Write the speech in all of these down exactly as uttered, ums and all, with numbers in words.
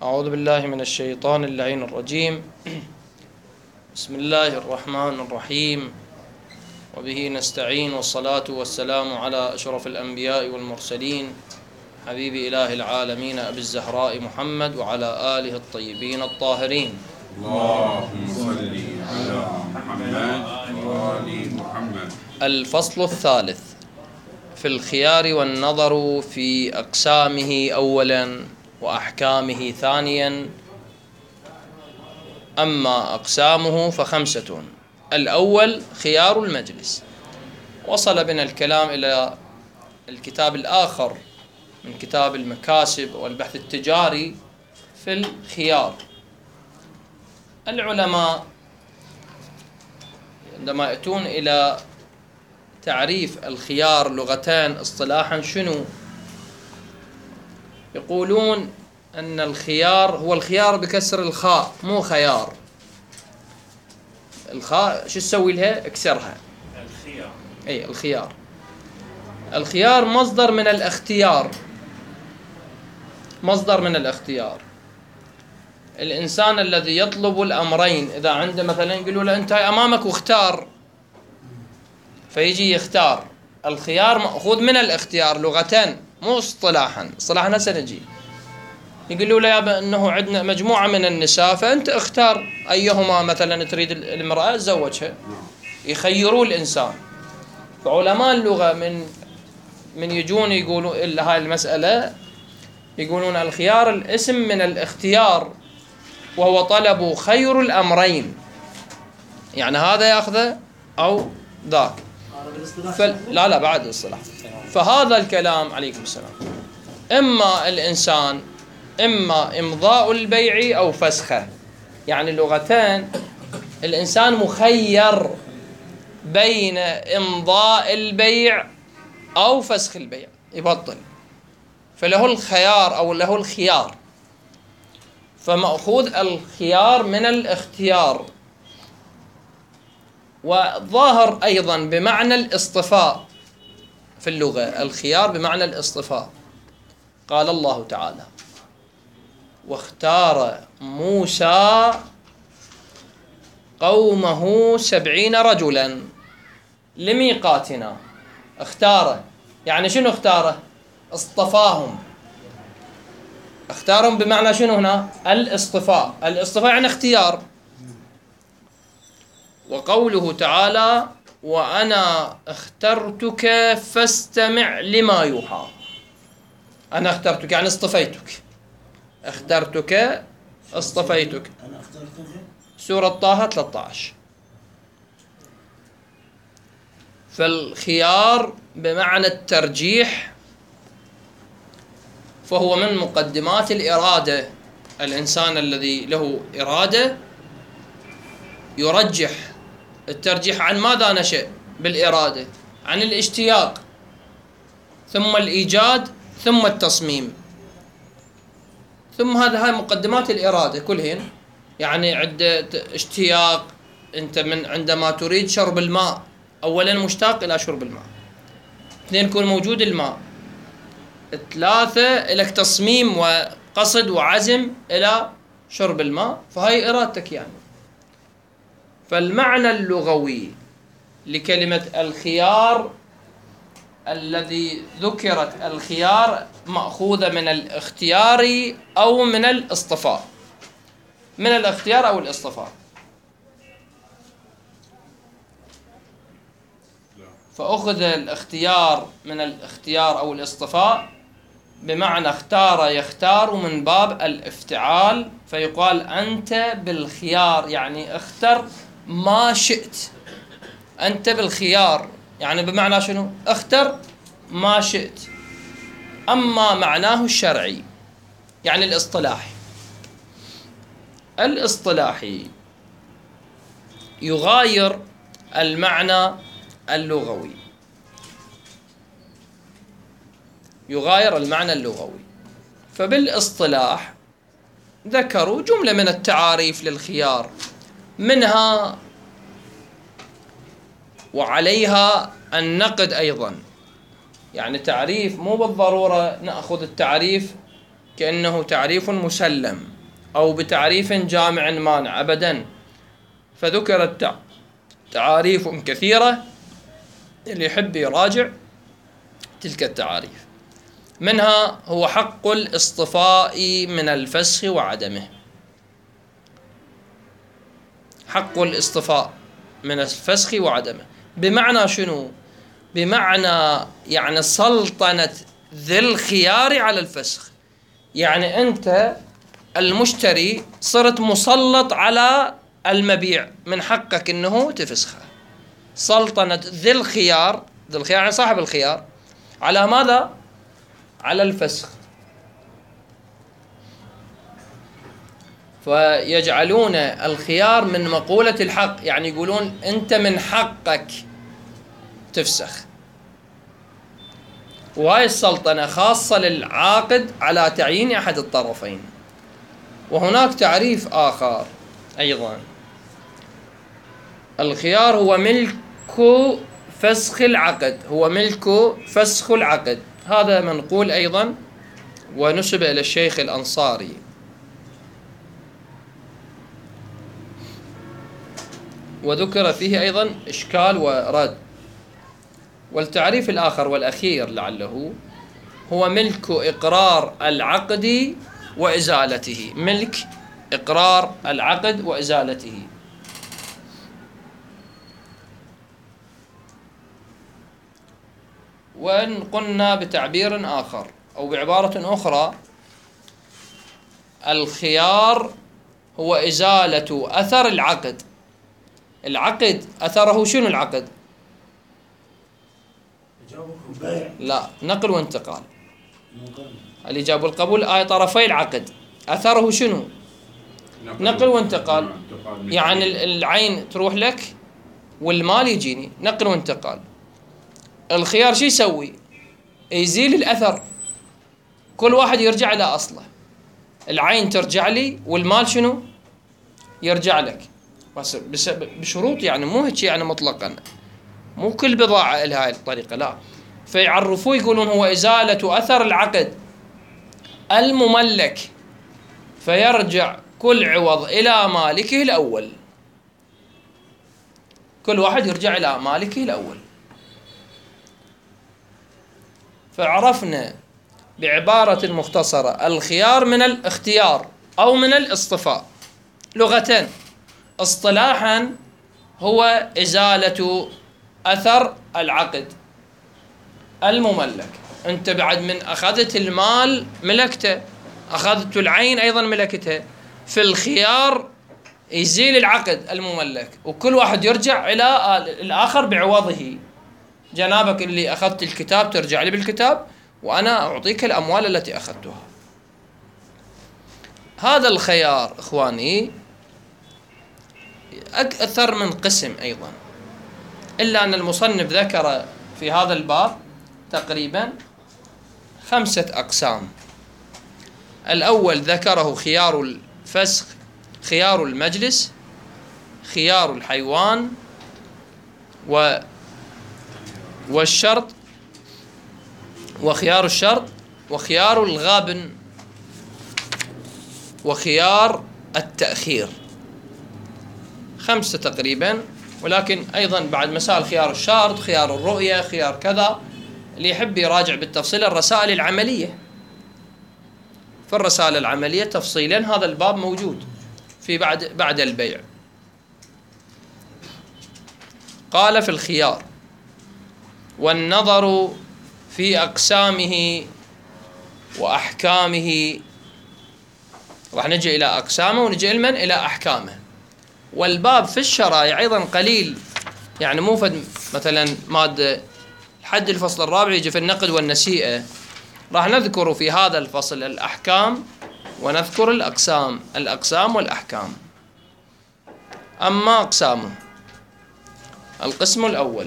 أعوذ بالله من الشيطان اللعين الرجيم. بسم الله الرحمن الرحيم، وبه نستعين، والصلاة والسلام على أشرف الأنبياء والمرسلين حبيب إله العالمين أبي الزهراء محمد وعلى آله الطيبين الطاهرين. اللهم صل على محمد وآل محمد. الفصل الثالث في الخيار والنظر في أقسامه أولا وأحكامه ثانيا. أما أقسامه فخمسة. الأول خيار المجلس. وصل بنا الكلام إلى الكتاب الآخر من كتاب المكاسب والبحث التجاري في الخيار. العلماء عندما يأتون إلى تعريف الخيار لغتان اصطلاحا شنو؟ يقولون أن الخيار هو الخيار بكسر الخاء، مو خيار. الخاء شو تسوي لها؟ اكسرها. الخيار. أي الخيار. الخيار مصدر من الاختيار، مصدر من الاختيار. الإنسان الذي يطلب الأمرين، إذا عنده مثلا يقولوا له أنت أمامك واختار، فيجي يختار. الخيار مأخوذ من الاختيار لغتان، مو اصطلاحا. اصطلاحا سنجي يقولوا له يا أنه عندنا مجموعة من النساء، فأنت اختار أيهما مثلا تريد المرأة تزوجها. يخيروا الإنسان. فعلماء اللغة من من يجون يقولوا إلا هاي المسألة، يقولون الخيار الاسم من الاختيار، وهو طلب خير الأمرين، يعني هذا يأخذه أو ذاك. فل... لا لا بعد الصلاح. فهذا الكلام عليكم السلام، إما الإنسان إما إمضاء البيع أو فسخه، يعني لغتان. الإنسان مخير بين إمضاء البيع أو فسخ البيع، يبطل، فله الخيار أو له الخيار. فمأخوذ الخيار من الاختيار، وظاهر أيضا بمعنى الاصطفاء في اللغة. الخيار بمعنى الاصطفاء. قال الله تعالى: واختار موسى قومه سبعين رجلا لميقاتنا. اختاره يعني شنو؟ اختاره اصطفاهم. اختارهم بمعنى شنو هنا؟ الاصطفاء. الاصطفاء يعني اختيار. وقوله تعالى: وأنا اخترتك فاستمع لما يوحى. أنا اخترتك يعني اصطفيتك. اخترتك اصطفيتك. سورة طه ثلاثة عشر. فالخيار بمعنى الترجيح، فهو من مقدمات الإرادة. الإنسان الذي له إرادة يرجح. الترجيح عن ماذا نشأ بالإرادة؟ عن الاشتياق، ثم الإيجاد، ثم التصميم، ثم هذا هاي مقدمات الإرادة كلهن. يعني عدة اشتياق، أنت من عندما تريد شرب الماء أولا مشتاق إلى شرب الماء، اثنين يكون موجود الماء، ثلاثة لك تصميم وقصد وعزم إلى شرب الماء، فهي إرادتك يعني. فالمعنى اللغوي لكلمة الخيار الذي ذكرت الخيار مأخوذة من الاختيار أو من الاصطفاء. من الاختيار أو الاصطفاء. فأخذ الاختيار من الاختيار أو الاصطفاء بمعنى اختار يختار من باب الافتعال، فيقال أنت بالخيار، يعني اختر ما شئت. أنت بالخيار يعني بمعنى شنو؟ اختر ما شئت. أما معناه الشرعي يعني الاصطلاحي، الاصطلاحي يغاير المعنى اللغوي، يغاير المعنى اللغوي. فبالاصطلاح ذكروا جملة من التعاريف للخيار، منها وعليها النقد أيضا. يعني تعريف مو بالضرورة نأخذ التعريف كأنه تعريف مسلم أو بتعريف جامع مانع أبدا، فذكرت تعاريف كثيرة، اللي يحب يراجع تلك التعاريف. منها هو حق الاصطفاء من الفسخ وعدمه. حق الاصطفاء من الفسخ وعدمه بمعنى شنو؟ بمعنى يعني سلطنة ذي الخيار على الفسخ. يعني أنت المشتري صرت مسلط على المبيع، من حقك أنه تفسخه. سلطنة ذي الخيار، ذي الخيار يعني صاحب الخيار، على ماذا؟ على الفسخ. فيجعلون الخيار من مقولة الحق، يعني يقولون أنت من حقك تفسخ. وهاي السلطنة خاصة للعاقد على تعيين أحد الطرفين. وهناك تعريف آخر أيضا، الخيار هو ملك فسخ العقد، هو ملك فسخ العقد. هذا منقول أيضا ونسب إلى الشيخ الأنصاري. وذكر فيه أيضا إشكال ورد. والتعريف الآخر والأخير لعله هو ملك إقرار العقد وإزالته. ملك إقرار العقد وإزالته. وإن قلنا بتعبير آخر أو بعبارة أخرى، الخيار هو إزالة أثر العقد. العقد أثره شنو العقد؟ لا، نقل وانتقال. الإجابة والقبول آية طرفي العقد. أثره شنو؟ نقل وانتقال. يعني العين تروح لك والمال يجيني، نقل وانتقال. الخيار شو يسوي؟ يزيل الأثر، كل واحد يرجع إلى أصله. العين ترجع لي والمال شنو؟ يرجع لك، بس بشروط، يعني مو هيك يعني مطلقا، مو كل بضاعة لها هاي الطريقة، لا. فيعرفوه يقولون هو إزالة أثر العقد المملك، فيرجع كل عوض إلى مالكه الأول. كل واحد يرجع إلى مالكه الأول. فعرفنا بعبارة مختصرة الخيار من الاختيار أو من الاصطفاء لغة. اصطلاحا هو إزالة أثر العقد المملك. أنت بعد من أخذت المال ملكته، أخذت العين أيضا ملكتها. في الخيار يزيل العقد المملك وكل واحد يرجع إلى الآخر بعوضه. جنابك اللي أخذت الكتاب ترجع لي بالكتاب، وأنا أعطيك الأموال التي أخذتها. هذا الخيار إخواني أكثر من قسم أيضا، إلا أن المصنف ذكر في هذا الباب تقريبا خمسة أقسام. الأول ذكره خيار الفسخ، خيار المجلس، خيار الحيوان، و والشرط، وخيار الشرط، وخيار الغابن، وخيار التأخير. خمسة تقريبا. ولكن أيضا بعد مسائل خيار الشرط، خيار الرؤية، خيار كذا، اللي يحب يراجع بالتفصيل الرسائل العملية. في الرسائل العملية تفصيلا هذا الباب موجود في بعد بعد البيع. قال في الخيار: والنظر في أقسامه وأحكامه. راح نجي إلى أقسامه ونجي إلى من؟ إلى أحكامه. والباب في الشرائع أيضا قليل، يعني مو فد مثلا مادة لحد الفصل الرابع يجي في النقد والنسيئة. راح نذكر في هذا الفصل الأحكام ونذكر الأقسام، الأقسام والأحكام. أما أقسامه، القسم الأول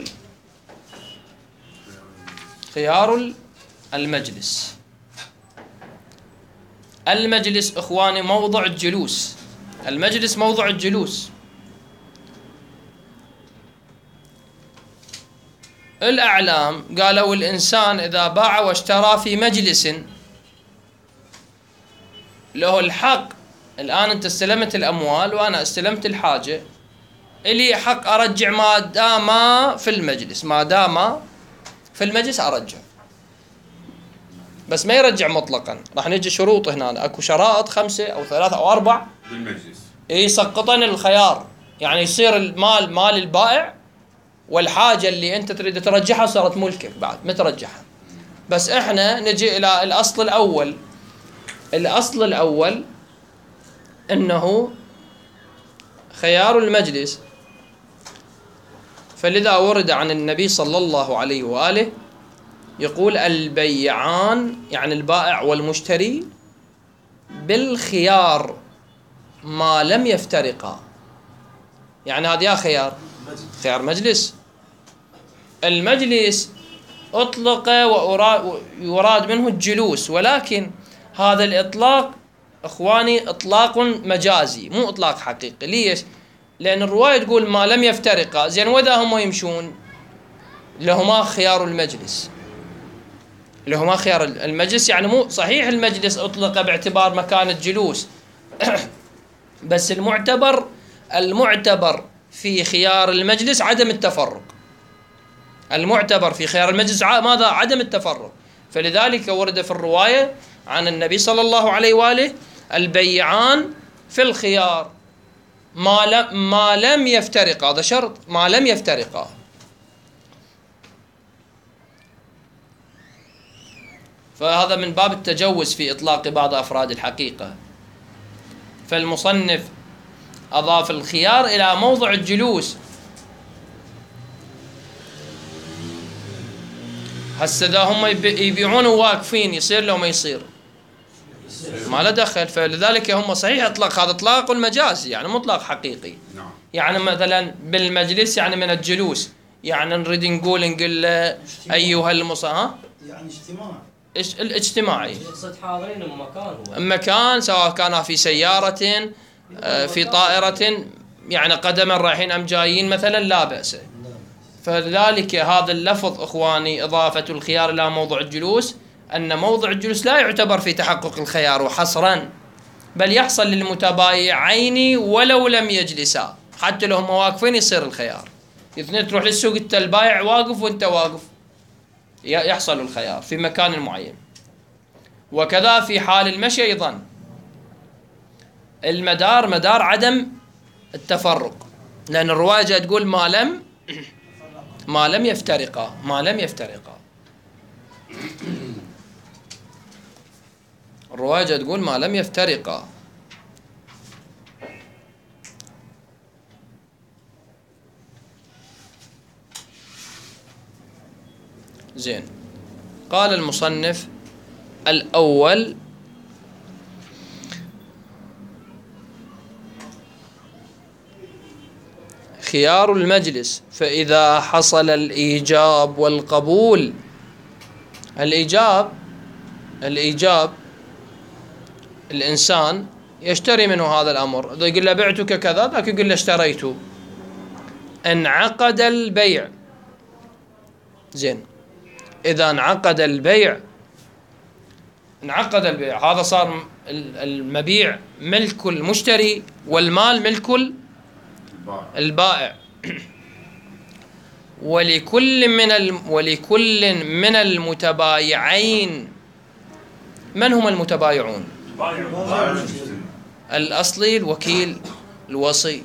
خيار المجلس. المجلس إخواني موضع الجلوس. المجلس موضع الجلوس. الأعلام قالوا الإنسان إذا باع واشترى في مجلس له الحق. الآن أنت استلمت الأموال وأنا استلمت الحاجة، إلي حق أرجع ما دام في المجلس، ما دام في المجلس أرجع، بس ما يرجع مطلقا. راح نجي شروط هنا، أكو شرائط خمسة أو ثلاثة أو أربع بالمجلس يسقطن الخيار، يعني يصير المال مال البائع والحاجة اللي أنت تريد ترجعها صارت ملكك بعد ما ترجعها. بس إحنا نجي إلى الأصل الأول. الأصل الأول أنه خيار المجلس، فلذا ورد عن النبي صلى الله عليه وآله يقول البيعان، يعني البائع والمشتري، بالخيار ما لم يفترقا. يعني هذا يا خيار خيار مجلس. المجلس أطلق ويراد منه الجلوس، ولكن هذا الإطلاق إخواني إطلاق مجازي مو إطلاق حقيقي. ليش؟ لأن الرواية تقول ما لم يفترقا. زين وإذا هم يمشون لهما خيار المجلس، لهما خيار المجلس، يعني مو صحيح المجلس أطلق باعتبار مكان الجلوس بس المعتبر المعتبر في خيار المجلس عدم التفرق. المعتبر في خيار المجلس ماذا؟ عدم التفرق. فلذلك ورد في الرواية عن النبي صلى الله عليه وآله البيعان في الخيار ما لم ما لم يفترقا. هذا شرط، ما لم يفترقا. فهذا من باب التجوز في إطلاق بعض أفراد الحقيقة. فالمصنف أضاف الخيار إلى موضع الجلوس. هسه إذا هم يبيعون واقفين يصير لو ما يصير ما له دخل. فلذلك هم صحيح اطلاق، هذا اطلاق مجازي يعني مطلق حقيقي. نعم. يعني مثلا بالمجلس يعني من الجلوس، يعني نريد نقول نقول ايها المص ها يعني اجتماع الاجتماعي، يقصد حاضرين بمكان، هو مكان سواء كان في سيارة في طائرة، يعني قدما رايحين ام جايين مثلا لا بأس. فلذلك هذا اللفظ اخواني اضافة الخيار الى موضع الجلوس، أن موضع الجلوس لا يعتبر في تحقق الخيار وحصرا، بل يحصل للمتبايعين ولو لم يجلسا، حتى لو هم واقفين يصير الخيار. اثنين تروح للسوق انت البايع واقف وانت واقف يحصل الخيار في مكان معين. وكذا في حال المشي أيضا المدار مدار عدم التفرق، لأن الرواية تقول ما لم ما لم يفترقا، ما لم يفترقا. الرواية تقول ما لم يفترقا. زين. قال المصنف الأول خيار المجلس، فإذا حصل الإيجاب والقبول. الإيجاب الإيجاب الإنسان يشتري منه هذا الأمر، إذا يقول له بعتك كذا ذاك يقول له اشتريته، انعقد البيع. زين. إذا انعقد البيع انعقد البيع هذا صار المبيع ملك المشتري والمال ملك البائع. ولكل من الم ولكل من المتبايعين. من هم المتبايعون؟ الأصلي، الوكيل، الوصي.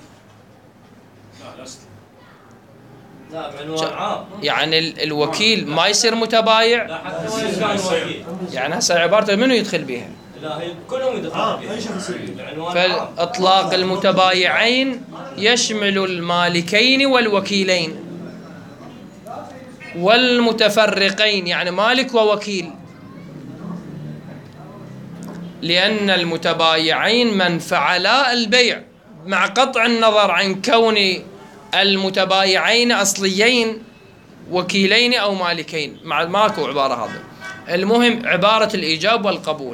يعني الوكيل ما يصير متبايع، يعني هسه عبارته منو يدخل بها؟ لا هي كلهم يدخلون بها. فإطلاق المتبايعين يشمل المالكين والوكيلين والمتفرقين، يعني مالك ووكيل، لأن المتبايعين من فعلا البيع، مع قطع النظر عن كون المتبايعين أصليين وكيلين أو مالكين، مع ماكو عبارة هذا. المهم عبارة الإيجاب والقبول.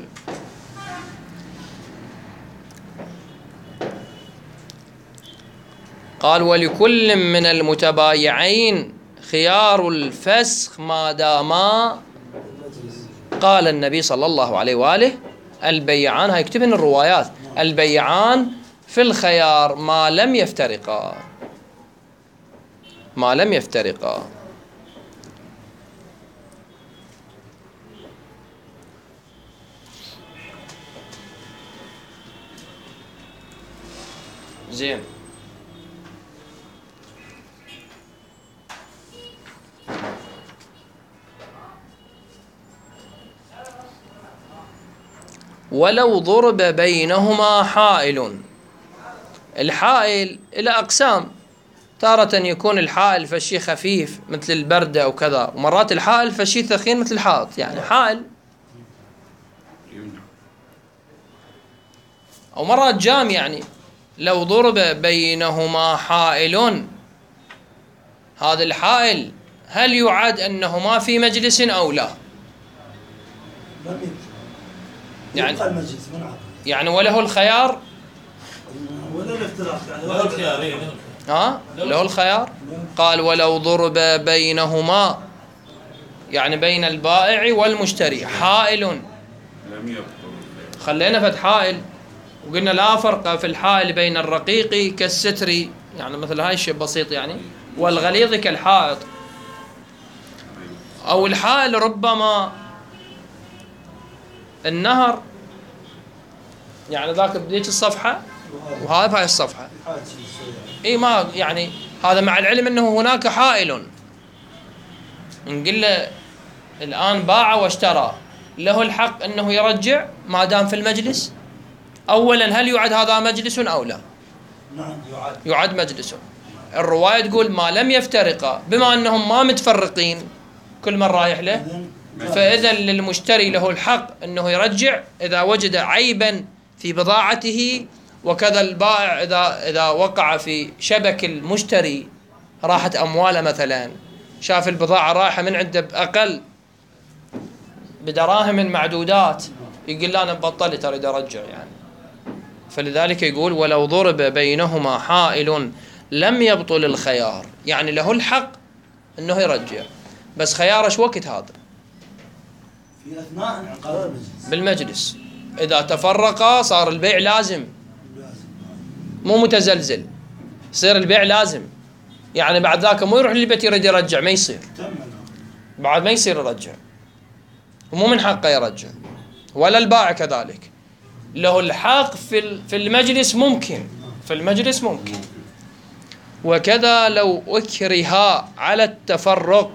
قال ولكل من المتبايعين خيار الفسخ ما داما. قال النبي صلى الله عليه وآله البيعان، هاي يكتبن الروايات، البيعان في الخيار ما لم يفترقا، ما لم يفترقا. زين. ولو ضرب بينهما حائل. الحائل إلى أقسام، تارة يكون الحائل فشي خفيف مثل البردة أو كذا، ومرات الحائل فشي ثخين مثل الحائط، يعني حائل، أو مرات جام. يعني لو ضرب بينهما حائل، هذا الحائل هل يعد أنهما في مجلس أو لا؟ يعني يعني وله الخيار، ولا الافتراق، يعني ولا الخيار. ها له الخيار. قال ولو ضرب بينهما، يعني بين البائع والمشتري، حائل، لم يبطل. خلينا فد حائل وقلنا لا فرق في الحائل بين الرقيق كالستر، يعني مثل هاي الشيء بسيط يعني، والغليظ كالحائط. أو الحائل ربما النهر، يعني ذاك بديت الصفحة وهذا بهاي الصفحة، اي ما يعني هذا مع العلم انه هناك حائل، نقول له الآن باع واشترى، له الحق انه يرجع ما دام في المجلس. اولا هل يعد هذا مجلس او لا؟ نعم يعد. يعد مجلس. الرواية تقول ما لم يفترقا، بما انهم ما متفرقين كل من رايح له، فإذا للمشتري له الحق انه يرجع اذا وجد عيبا في بضاعته، وكذا البائع اذا اذا وقع في شبك المشتري، راحت امواله مثلا، شاف البضاعة رايحة من عنده بأقل بدراهم معدودات، يقول لا أنا بطلت أريد أرجع يعني. فلذلك يقول ولو ضرب بينهما حائل لم يبطل الخيار، يعني له الحق أنه يرجع، بس خياره شو وقت هذا؟ في أثناء انعقاد المجلس. بالمجلس. إذا تفرقا صار البيع لازم، مو متزلزل، يصير البيع لازم. يعني بعد ذاك مو يروح للبيت يريد يرجع، ما يصير، بعد ما يصير يرجع، ومو من حقه يرجع. ولا البائع كذلك له الحق في في المجلس، ممكن في المجلس ممكن. وكذا لو أكره على التفرق،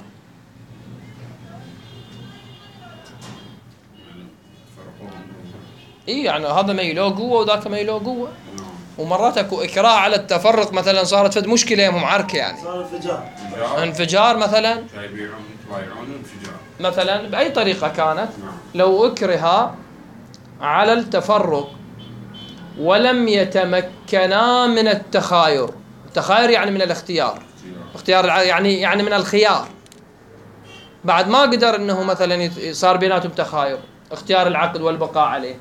إيه يعني هذا ما يلو قوة وذاك ما يلو قوة، ومرات اكو اكراه على التفرق، مثلا صارت فد مشكله يمهم عركه، يعني صار انفجار انفجار مثلا، يبيعون يبايعون انفجار مثلا باي طريقه كانت. لو اكره على التفرق ولم يتمكنا من التخاير، التخاير يعني من الاختيار، اختيار يعني يعني من الخيار، بعد ما قدر انه مثلا صار بيناتهم تخاير، اختيار العقد والبقاء عليه،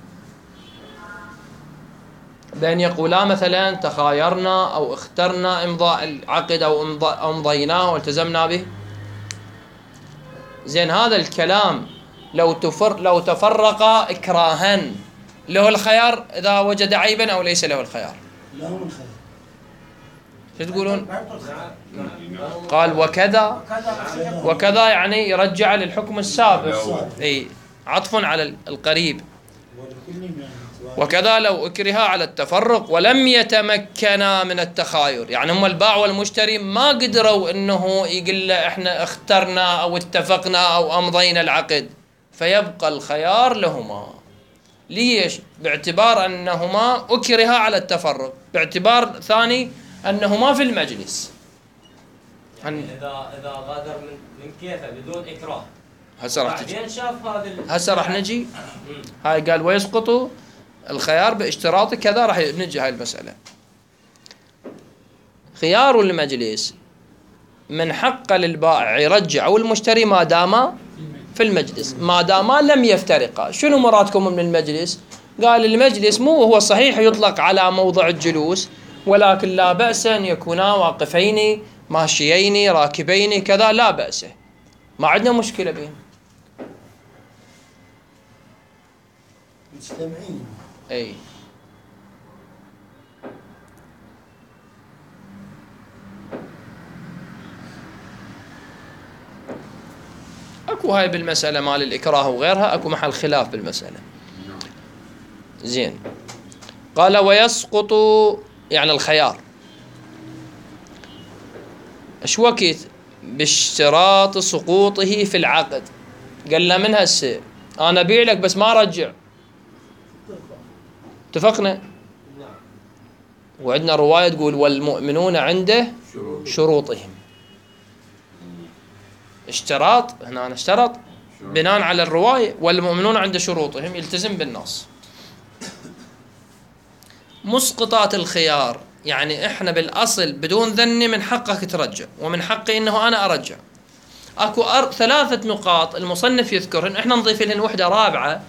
بأن يقولا مثلا تخايرنا أو اخترنا إمضاء العقد أو أمضيناه والتزمنا به. زين هذا الكلام لو تفر لو تفرقا إكراها، له الخيار إذا وجد عيبا أو ليس له الخيار؟ له الخيار. شو تقولون؟ قال وكذا، وكذا يعني يرجع للحكم السابق، أي عطف على القريب. وكذا لو أكره على التفرق ولم يتمكنا من التخاير، يعني هم البائع والمشتري ما قدروا انه يقول له احنا اخترنا او اتفقنا او امضينا العقد، فيبقى الخيار لهما. ليش؟ باعتبار انهما أكرها على التفرق، باعتبار ثاني انهما في المجلس. يعني اذا اذا غادر من من كيفه بدون اكراه، هسه راح تجي، بعدين شاف هذا هسه راح نجي. هاي قال ويسقط الخيار باشتراط كذا، راح نجي هاي المسألة. خيار المجلس من حق للبائع يرجع أو المشتري ما دام في المجلس، ما دام لم يفترقا. شنو مرادكم من المجلس؟ قال المجلس مو هو صحيح يطلق على موضع الجلوس، ولكن لا بأس أن يكونا واقفين ماشيين راكبين كذا، لا بأس، ما عندنا مشكلة بهم. مستمعين. اي اكو هاي بالمسألة مال الإكراه وغيرها اكو محل خلاف بالمسألة. زين. قال ويسقط يعني الخيار ايش وقت باشتراط سقوطه في العقد. قال له من هسه انا ابيع لك بس ما ارجع. اتفقنا. وعندنا رواية تقول والمؤمنون عنده شروطهم. اشتراط هنا أنا اشترط بناء على الرواية والمؤمنون عند شروطهم يلتزم بالنص. مسقطات الخيار يعني احنا بالاصل بدون ذني من حقك ترجع ومن حقي انه انا ارجع. اكو أر... ثلاثة نقاط المصنف يذكرهن احنا نضيف لهن وحدة رابعة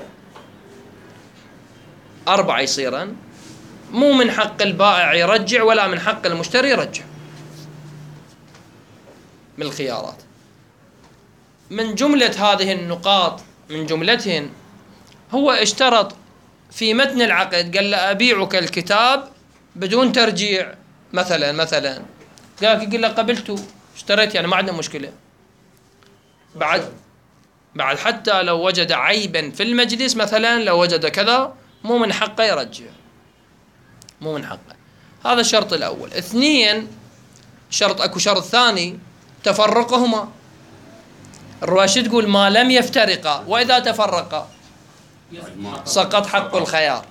أربعة يصيرن. مو من حق البائع يرجع ولا من حق المشتري يرجع من الخيارات. من جملة هذه النقاط من جملتهن هو اشترط في متن العقد قال له أبيعك الكتاب بدون ترجيع مثلا مثلا قال يقول له قبلته اشتريت يعني ما عندنا مشكلة. بعد بعد حتى لو وجد عيبا في المجلس مثلا لو وجد كذا مو من حقه يرجع مو من حقه. هذا الشرط الأول. اثنين شرط اكو شرط ثاني تفرقهما. الرواية تقول ما لم يفترقا وإذا تفرقا سقط حق الخيار.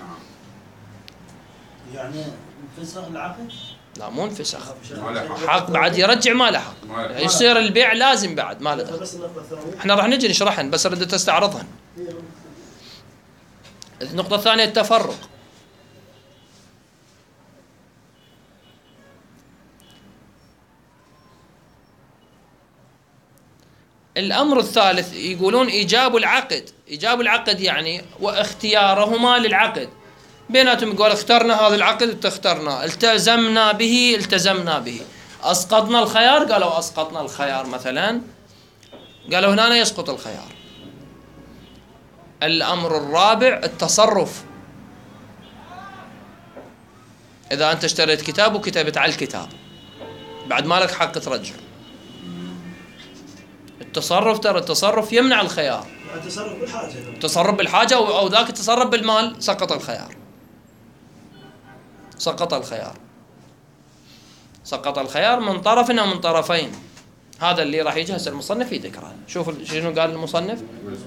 يعني انفسخ العقد؟ لا مو انفسخ. ما له حق. حق بعد يرجع ما له حق. ما له حق. يصير البيع لازم بعد ما له دخل. بس النقطة الثانية. احنا راح نجي نشرحن بس ردت استعرضهن. النقطة الثانية التفرق. الأمر الثالث يقولون إيجاب العقد. إيجاب العقد يعني واختيارهما للعقد بيناتهم. يقول اخترنا هذا العقد تخترنا التزمنا به التزمنا به. أسقطنا الخيار قالوا أسقطنا الخيار مثلا قالوا هنا يسقط الخيار. الأمر الرابع التصرف. إذا أنت اشتريت كتاب وكتبت على الكتاب بعد ما لك حق ترجع. التصرف ترى التصرف يمنع الخيار. التصرف بالحاجة. التصرف بالحاجة أو ذاك التصرف بالمال سقط الخيار. سقط الخيار. سقط الخيار من طرف أو من طرفين. هذا اللي راح يجي هسه المصنف يذكره. شوف شنو قال المصنف.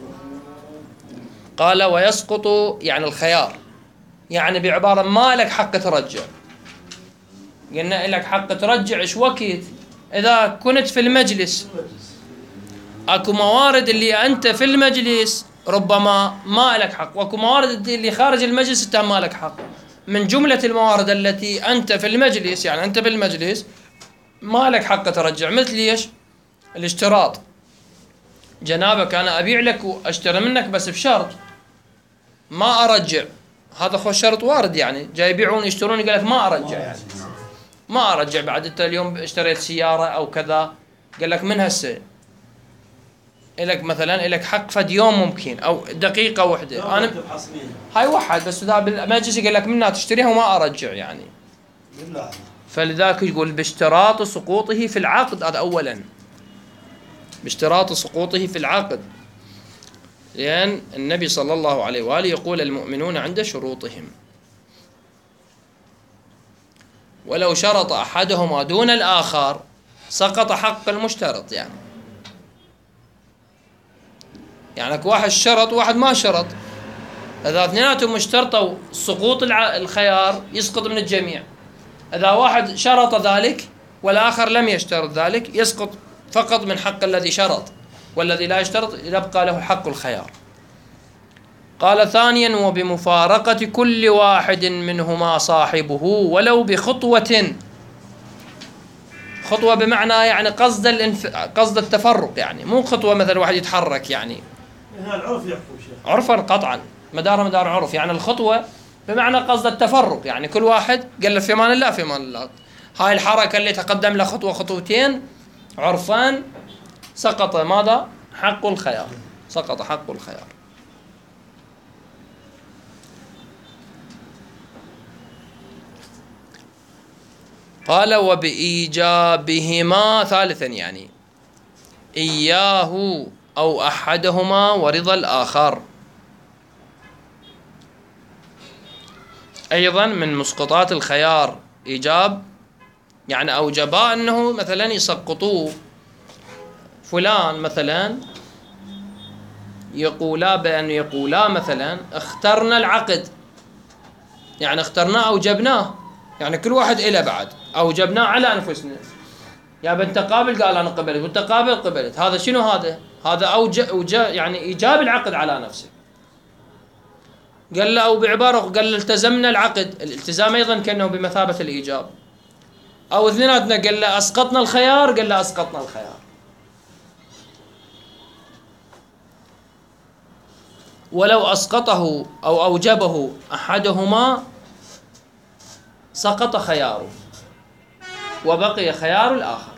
قال ويسقط يعني الخيار يعني بعبارة ما لك حق ترجع. قلنا لك حق ترجع ايش وقت إذا كنت في المجلس. اكو موارد اللي انت في المجلس ربما ما لك حق واكو موارد اللي خارج المجلس انت ما لك حق. من جملة الموارد التي انت في المجلس يعني انت في المجلس ما لك حق ترجع مثل ايش؟ الاشتراط. جنابك انا ابيع لك واشتري منك بس بشرط ما ارجع. هذا خو شرط وارد يعني جاي يبيعون يشترون يقول لك ما ارجع يعني ما ارجع. بعد انت اليوم اشتريت سيارة او كذا قال لك من هسه إلك مثلا إلك حق فد يوم ممكن أو دقيقة واحدة. أنا هاي واحد بس إذا بالمجلس يقول لك منها تشتريها وما أرجع يعني. فلذلك يقول باشتراط سقوطه في العقد. هذا أولا باشتراط سقوطه في العقد لأن النبي صلى الله عليه وآله يقول المؤمنون عند شروطهم. ولو شرط أحدهما دون الآخر سقط حق المشترط يعني. يعني واحد شرط وواحد ما شرط. إذا اثنيناتهم اشترطوا سقوط الخيار يسقط من الجميع. إذا واحد شرط ذلك والآخر لم يشترط ذلك يسقط فقط من حق الذي شرط والذي لا يشترط يبقى له حق الخيار. قال ثانيا وبمفارقة كل واحد منهما صاحبه ولو بخطوة. خطوة بمعنى يعني قصد الانف... قصد التفرق يعني مو خطوة مثل واحد يتحرك يعني. هنا العرف يحكم شيخ. عرفا قطعا مدار مدار عرف يعني الخطوة بمعنى قصد التفرق يعني كل واحد قال له في امان الله في امان الله. هاي الحركة اللي تقدم له خطوة خطوتين عرفان سقط ماذا؟ حق الخيار. سقط حق الخيار. قال وبإيجابهما ثالثا يعني إياه أو أحدهما ورضا الآخر. أيضا من مسقطات الخيار إيجاب، يعني أوجبا أنه مثلا يسقطوه فلان، مثلا يقولا بأن يقولا مثلا اخترنا العقد، يعني اخترناه أوجبناه، يعني كل واحد إله بعد أوجبناه على أنفسنا. يا بنت قابل قال أنا قبلت، وأنت قابل قبلت، هذا شنو هذا؟ هذا أوجب يعني إيجاب العقد على نفسه. قال له أو بعبارة قال له التزمنا العقد، الالتزام أيضا كأنه بمثابة الإيجاب. أو اثنيناتنا قال له أسقطنا الخيار، قال له أسقطنا الخيار. ولو أسقطه أو أوجبه أحدهما سقط خياره وبقي خيار الآخر.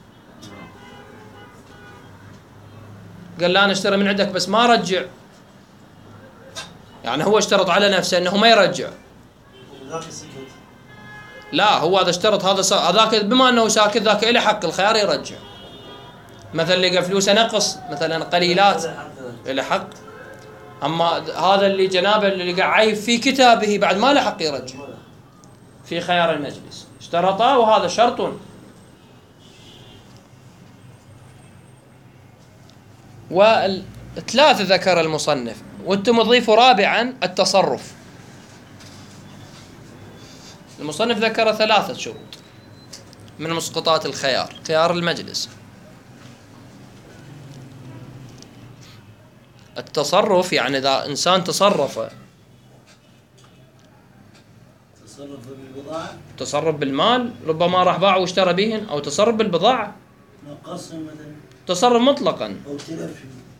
قال لا أنا اشتري من عندك بس ما رجع، يعني هو اشترط على نفسه أنه ما يرجع. لا هو هذا اشترط، هذا هذاك بما أنه ساكت ذاك إله حق الخيار يرجع. مثلا لقى فلوسه نقص مثلا قليلات إله حق، أما هذا اللي جنابه اللي قاعد عيب في كتابه بعد ما له حق يرجع في خيار المجلس، اشترطا وهذا شرط. والثلاث ذكر المصنف، وانتم تضيفوا رابعا التصرف. المصنف ذكر ثلاثة شروط من مسقطات الخيار، خيار المجلس. التصرف يعني إذا إنسان تصرف تصرف بالبضاعة، تصرف بالمال، ربما راح باع واشترى بهن، أو تصرف بالبضاعة، نقصهم مثلا، تصرف مطلقا. أو تلف.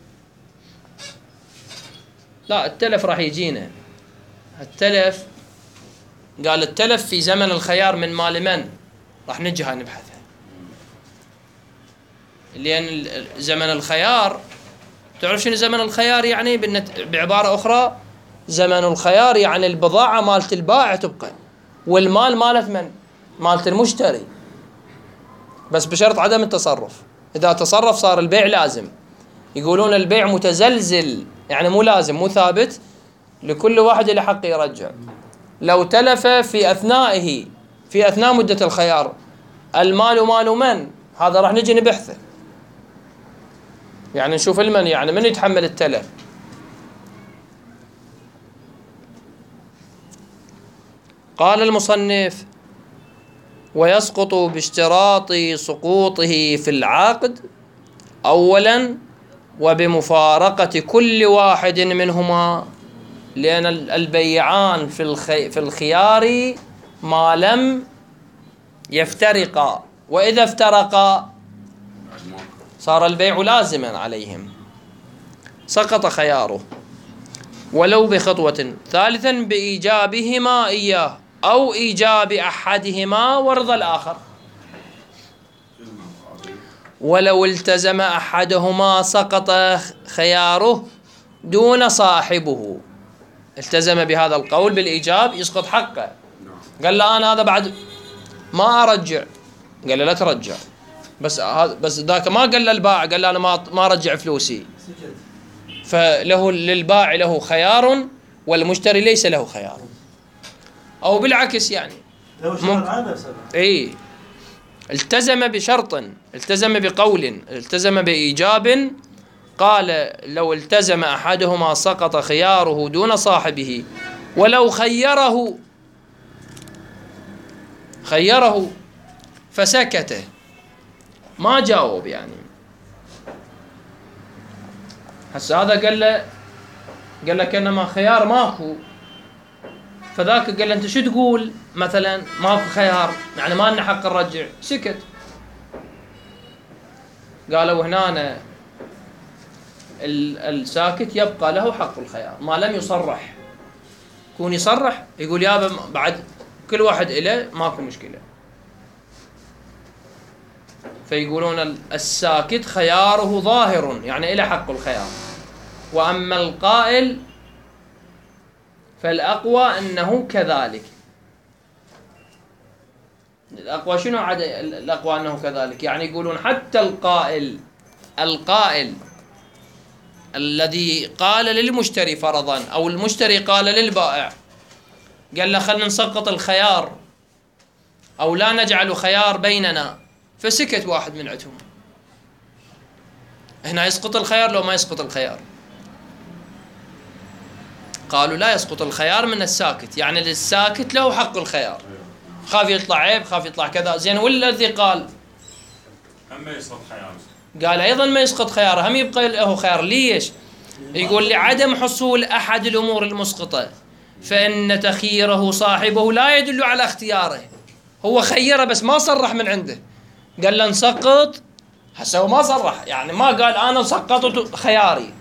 لا التلف راح يجينا. التلف قال التلف في زمن الخيار من مال من؟ راح نجيها نبحثها، لأن زمن الخيار تعرف شنو زمن الخيار يعني؟ بعبارة أخرى زمن الخيار يعني البضاعة مالت البائع تبقى، والمال مالت من؟ مالت المشتري، بس بشرط عدم التصرف. إذا تصرف صار البيع لازم. يقولون البيع متزلزل، يعني مو لازم مو ثابت، لكل واحد له حق يرجع. لو تلف في أثنائه في أثناء مدة الخيار المال مال من؟ هذا راح نجي نبحثه، يعني نشوف المن، يعني من يتحمل التلف. قال المصنف ويسقط باشتراط سقوطه في العقد أولا وبمفارقة كل واحد منهما، لأن البيعان في الخي في الخيار ما لم يفترقا، وإذا افترقا صار البيع لازما عليهم، سقط خياره ولو بخطوة. ثالثا بإيجابهما إياه أو إيجاب أحدهما ورضا الآخر. ولو التزم أحدهما سقط خياره دون صاحبه. التزم بهذا القول بالإيجاب يسقط حقه. قال له أنا هذا بعد ما أرجع، قال له لا ترجع، بس بس ذاك ما قال للبائع، قال له أنا ما ما أرجع فلوسي، فله للبائع له خيار والمشتري ليس له خيار. أو بالعكس يعني ممكن إيه التزم بشرط، التزم بقول، التزم بإيجاب، قال لو التزم أحدهما سقط خياره دون صاحبه. ولو خيره خيره فسكت ما جاوب، يعني هسه هذا قال له قال لك انما خيار ماكو، فذاك قال له انت شو تقول مثلا ماكو خيار يعني ما لنا حق نرجع، سكت. قالوا هنا الساكت يبقى له حق الخيار ما لم يصرح. كون يصرح يقول يابا بعد كل واحد إله ماكو مشكلة، فيقولون الساكت خياره ظاهر يعني إله حق الخيار، وأما القائل فالأقوى أنه كذلك. الأقوى شنو عد الأقوى أنه كذلك؟ يعني يقولون حتى القائل القائل الذي قال للمشتري فرضا أو المشتري قال للبائع قال له خلنا نسقط الخيار أو لا نجعل خيار بيننا، فسكت واحد من عندهم، هنا يسقط الخيار لو ما يسقط الخيار؟ قالوا لا يسقط الخيار من الساكت، يعني للساكت له حق الخيار، خاف يطلع عيب، خاف يطلع كذا، زين والذي قال هم يسقط خيار قال أيضا ما يسقط خياره، هم يبقى له خيار. ليش؟ يقول لعدم حصول أحد الأمور المسقطة، فإن تخييره صاحبه لا يدل على اختياره، هو خيره بس ما صرح من عنده، قال له نسقط، هسه هو ما صرح، يعني ما قال أنا سقطت خياري،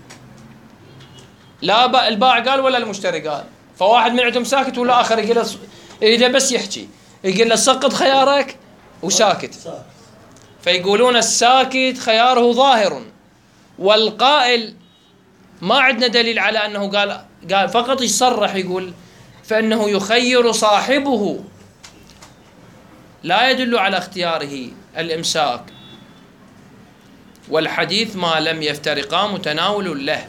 لا البائع قال ولا المشتري قال، فواحد من عندهم ساكت ولا آخر يقول له إذا بس يحكي يقول له سقط خيارك وساكت. فيقولون الساكت خياره ظاهر، والقائل ما عندنا دليل على أنه قال قال فقط يصرح يقول فإنه يخير صاحبه، لا يدل على اختياره الإمساك، والحديث ما لم يفترقا متناول له.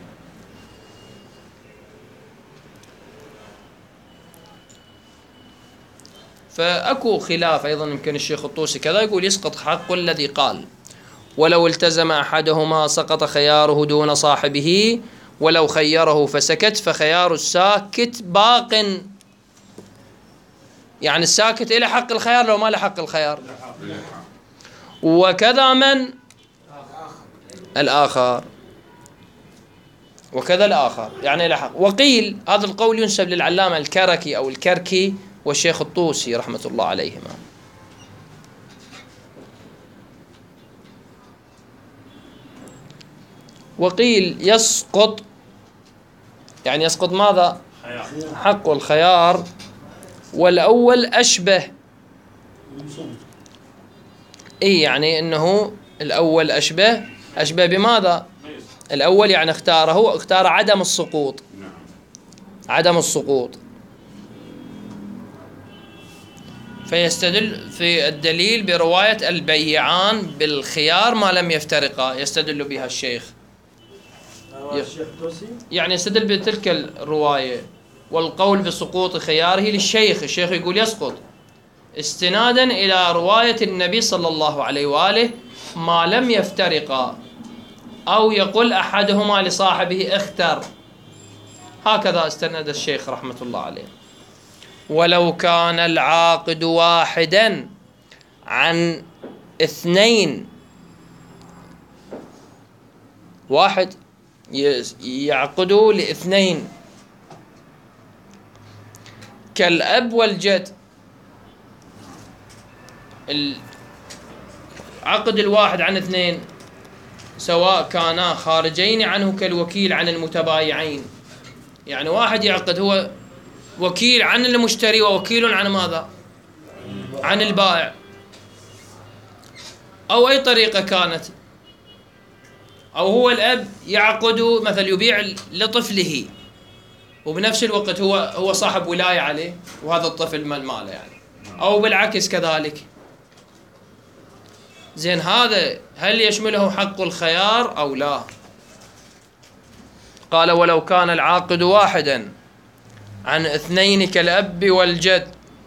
فأكو خلاف أيضا، يمكن الشيخ الطوسي كذا يقول يسقط حق الذي قال ولو التزم أحدهما سقط خياره دون صاحبه، ولو خيره فسكت فخيار الساكت باق، يعني الساكت إلى حق الخيار لو ما له حق الخيار. وكذا من الآخر، وكذا الآخر يعني إلى حق. وقيل هذا القول ينسب للعلامة الكركي أو الكركي والشيخ الطوسي رحمة الله عليهما. وقيل يسقط، يعني يسقط ماذا؟ حق الخيار، والأول أشبه، إيه يعني إنه الأول أشبه، أشبه بماذا؟ الأول يعني اختاره اختار عدم السقوط، عدم السقوط، فيستدل في الدليل برواية البيعان بالخيار ما لم يفترقا، يستدل بها الشيخ، يعني يستدل بتلك الرواية، والقول بسقوط خياره للشيخ، الشيخ يقول يسقط استنادا إلى رواية النبي صلى الله عليه وآله ما لم يفترقا، أو يقول أحدهما لصاحبه اختر، هكذا استند الشيخ رحمة الله عليه. ولو كان العاقد واحدا عن اثنين، واحد يعقدوا لاثنين كالأب والجد، العقد الواحد عن اثنين سواء كانا خارجين عنه كالوكيل عن المتبايعين، يعني واحد يعقد هو وكيل عن المشتري ووكيل عن ماذا؟ عن البائع، أو أي طريقة كانت، أو هو الأب يعقد مثل يبيع لطفله وبنفس الوقت هو هو صاحب ولاية عليه وهذا الطفل مال ماله يعني، أو بالعكس كذلك. زين هذا هل يشمله حق الخيار أو لا؟ قال ولو كان العاقد واحدا عن اثنين كالأب والجد،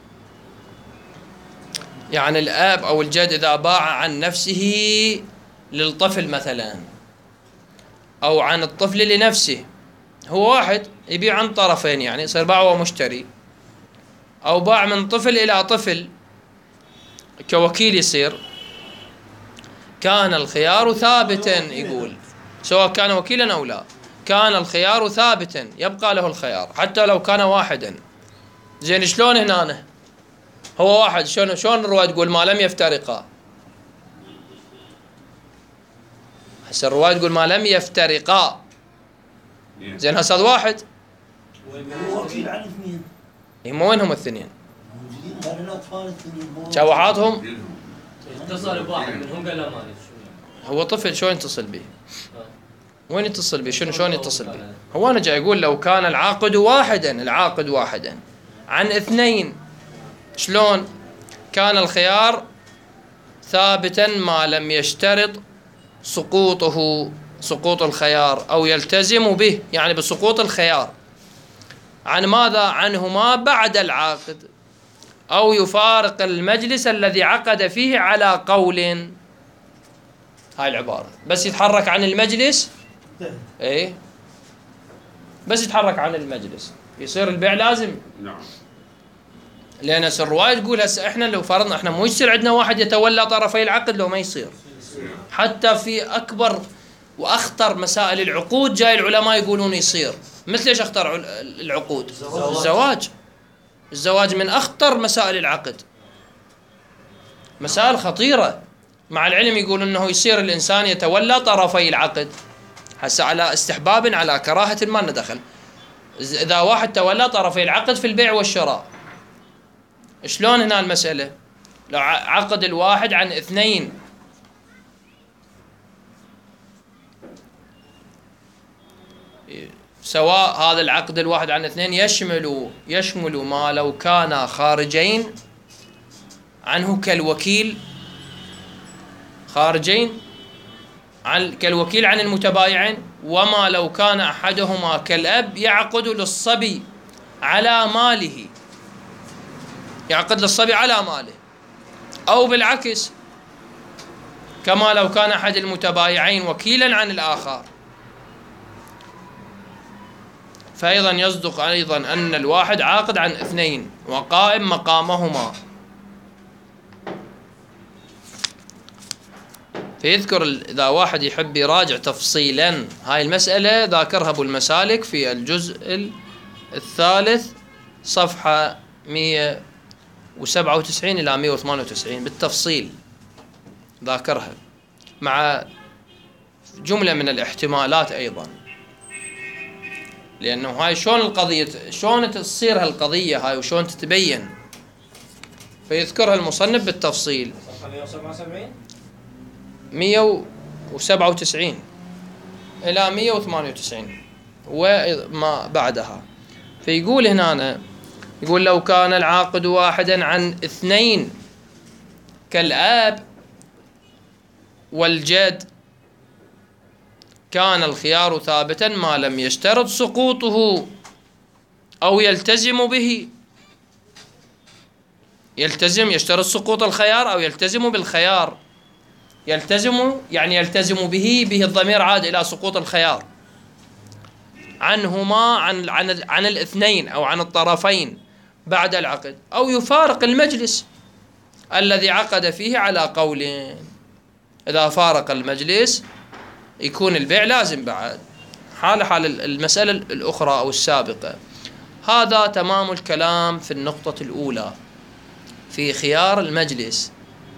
يعني الأب أو الجد إذا باع عن نفسه للطفل مثلا، أو عن الطفل لنفسه، هو واحد يبيع عن طرفين يعني يصير باع ومشتري، أو باع من طفل إلى طفل كوكيل يصير، كان الخيار ثابتا، يقول سواء كان وكيلا أو لا كان الخيار ثابتا، يبقى له الخيار حتى لو كان واحدا. زين شلون هنا هو واحد، شلون شلون الرواية تقول ما لم يفترقا؟ هسه الرواية تقول ما لم يفترقا، زين هسه واحد وكيل عن اثنين، هم وينهم الاثنين؟ موجودين هذول الاطفال الاثنين، شواحاتهم اتصل بواحد منهم قال له مالي هو طفل، شلون يتصل به؟ وين يتصل به؟ شنو شلون يتصل به؟ هو انا جاي اقول لو كان العاقد واحدا، العاقد واحدا عن اثنين، شلون؟ كان الخيار ثابتا ما لم يشترط سقوطه سقوط الخيار أو يلتزم به، يعني بسقوط الخيار عن ماذا؟ عنهما بعد العقد، أو يفارق المجلس الذي عقد فيه على قول. هاي العبارة بس يتحرك عن المجلس، ايه بس يتحرك عن المجلس يصير البيع لازم. نعم. لأن الرواية تقول هسه احنا لو فرضنا احنا مو يصير عندنا واحد يتولى طرفي العقد، لو ما يصير. حتى في أكبر وأخطر مسائل العقود جاي العلماء يقولون يصير. مثل ايش اخطر العقود؟ الزواج. الزواج من أخطر مسائل العقد، مسائل خطيرة، مع العلم يقول انه يصير الانسان يتولى طرفي العقد. هسه على استحباب على كراهة ما لنا دخل. اذا واحد تولى طرفي العقد في البيع والشراء، شلون هنا المسألة؟ لو عقد الواحد عن اثنين، سواء هذا العقد الواحد عن اثنين يشمل يشمل ما لو كانا خارجين عنه كالوكيل، خارجين عن كالوكيل عن المتبايعين، وما لو كان أحدهما كالأب يعقد للصبي على ماله، يعقد للصبي على ماله، أو بالعكس كما لو كان أحد المتبايعين وكيلا عن الآخر. فأيضا يصدق أيضا أن الواحد عاقد عن اثنين وقائم مقامهما. فيذكر إذا واحد يحب يراجع تفصيلا هاي المسألة ذاكرها أبو المسالك في الجزء الثالث صفحة مئة وسبعة وتسعين إلى مئة وثمانية وتسعين بالتفصيل ذاكرها، مع جملة من الاحتمالات أيضا، لأنه هاي شلون القضية شلون تصير هالقضية هاي وشلون تتبين، فيذكرها المصنف بالتفصيل. مئة وسبعة وتسعين إلى مئة وثمانية وتسعين وما بعدها. فيقول هنا، يقول لو كان العاقد واحدا عن اثنين كالآب والجد كان الخيار ثابتا ما لم يشترط سقوطه أو يلتزم به. يلتزم يشترط سقوط الخيار أو يلتزم بالخيار. يلتزم يعني يلتزم به، به الضمير عاد إلى سقوط الخيار عنهما عن عن عن الاثنين أو عن الطرفين بعد العقد، أو يفارق المجلس الذي عقد فيه على قولين. إذا فارق المجلس يكون البيع لازم بعد، حال حال المسألة الأخرى أو السابقة. هذا تمام الكلام في النقطة الأولى في خيار المجلس.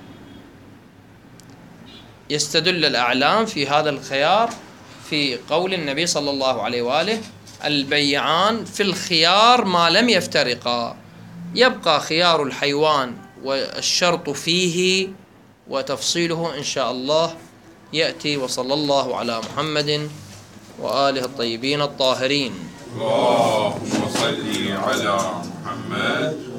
يستدل الأعلام في هذا الخيار في قول النبي صلى الله عليه وآله: البيعان في الخيار ما لم يفترقا. يبقى خيار الحيوان والشرط فيه وتفصيله إن شاء الله يأتي. وصلى الله على محمد وآله الطيبين الطاهرين. اللهم صل على محمد